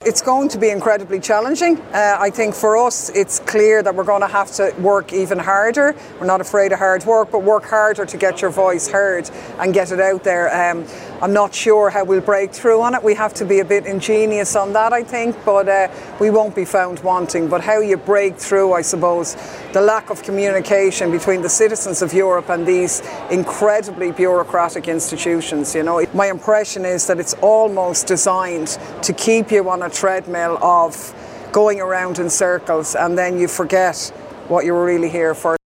It's going to be incredibly challenging. I think for us it's clear that we're going to have to work even harder. We're not afraid of hard work, but work harder to get your voice heard and get it out there. I'm not sure how we'll break through on it. We have to be a bit ingenious on that, I think, but we won't be found wanting. But how you break through, I suppose, the lack of communication between the citizens of Europe and these incredibly bureaucratic institutions. My impression is that it's almost designed to keep you on a treadmill of going around in circles, and then you forget what you were really here for.